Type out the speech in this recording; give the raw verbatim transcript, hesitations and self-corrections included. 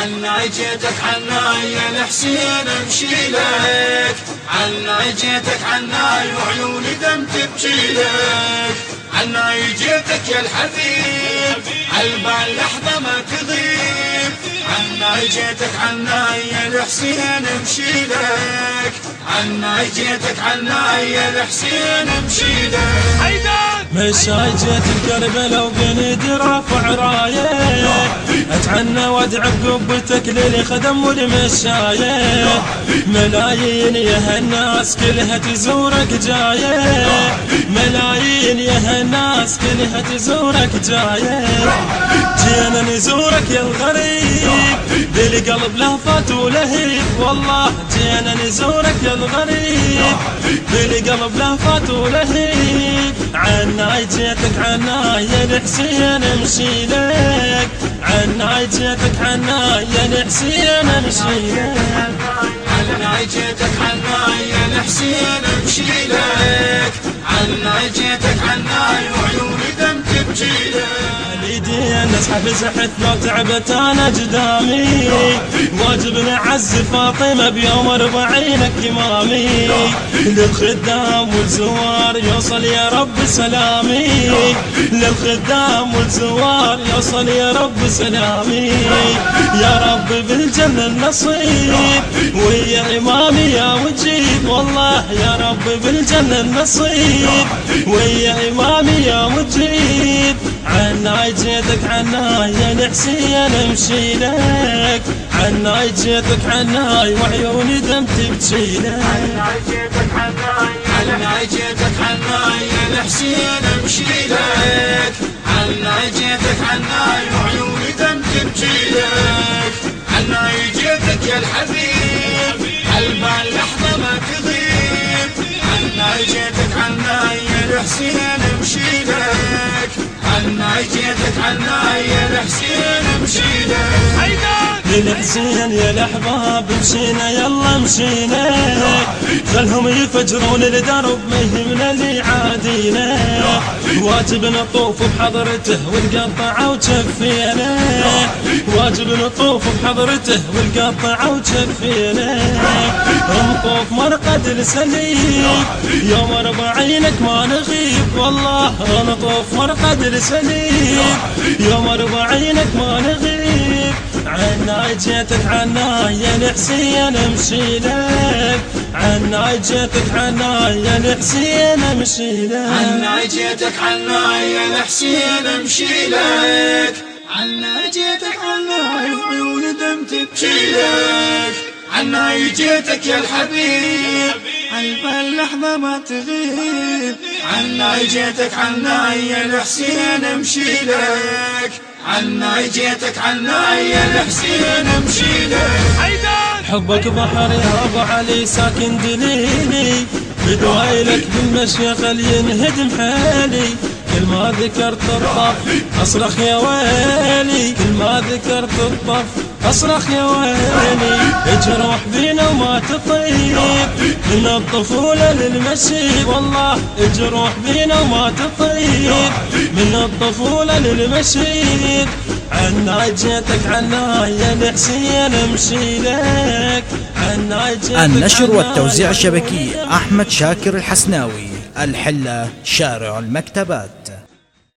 عنا جيتك عنا يا الحسين امشي لك، عنا جيتك عنا وعيوني دم تبكي لك، عنا جيتك يا الحبيب عالبال لحظة ما تغيب، عنا جيتك عنا يا الحسين امشي لك، عنا جيتك عنا يا الحسين امشي لك. مشاي جيت الكربلاء وبيني رافع رايه، اتعنى وادعي بقبتك للي خدم والمشايه، ملايين يا هالناس كلها تزورك جايه، ملايين يا هالناس كلها تزورك جايه، جينا نزورك يا الغريب بالقلب لهفات ولهيب، والله جينا نزورك يا الغريب بالقلب لهفات ولهيب، عنا جيتك عنا يا الحسين امشي لك، عنا جيتك عنا يا الحسين امشي لك، عنا جيتك عنا يا الحسين امشي لك، عنا جيتك عنا وعيوني دم تبكي لك. ايدي نسحب زحت لو تعبت انا قدامي، واجب نعز فاطمه بيوم اربعينك امامي، للخدام والزوار يوصل يا رب سلامي، للخدام والزوار يوصل يا رب سلامي، يا رب بالجنه النصيب ويا امامي يا مجيب، والله يا رب بالجنه النصيب ويا امامي يا مجيب، عنا جيتك عنا يا الحسين امشي لك، عنا جيتك عنا وعيوني دم تبكي لك، عنا جيتك عنا عنا جيتك عنا يا الحسين امشي لك، عنا جيتك عنا وعيوني دم تبكي لك، عنا جيتك يا الحبيب عالبال لحظة ما تغيب، عنا جيتك عنا يا الحسين امشي لك، عنا جيتك عنا يا الحسين امشي لك. للحسين يا الاحباب مشينا يلا مشينا، خلهم يفجرون الدرب ما يهمنا اللي عادينا، واجب نطوف بحضرته ونقطع وجفينا، واجب نطوف بحضرته ونقطع وجفينا، نطوف مرقد السليم يوم اربعينك ما نغيب، والله نطوف مرقد السليم يوم اربعينك ما نغيب، عنا جيتك عنا يا الحسين امشي لك، عنا جيتك عنا يا الحسين امشي لك، عنا جيتك عنا يا الحسين امشي لك، عنا جيتك عنا وعيون دم تبكي لك، عنا جيتك يا الحبيب عالبال لحظة ما تغيب، عنا جيتك عنا يا الحسين امشي لك، عنا جيتك عنا يا الحسين امشي لك. حبك بحر يا ابو علي ساكن دليلي، بدويلك بالمشي خلي ينهدم حالي، كل ما ذكرت الطف اصرخ يا ويلي، كل ما ذكرت الطف اصرخ يا ويلي، اجروح بينا وما تطيب من الطفولة للمشي، والله اجروح بينا وما تطيب من الطفولة للمشي، عنا جيتك عنا يا الحسين امشي لك، عنا جيتك. النشر والتوزيع الشبكي أحمد شاكر الحسناوي، الحلة شارع المكتبات.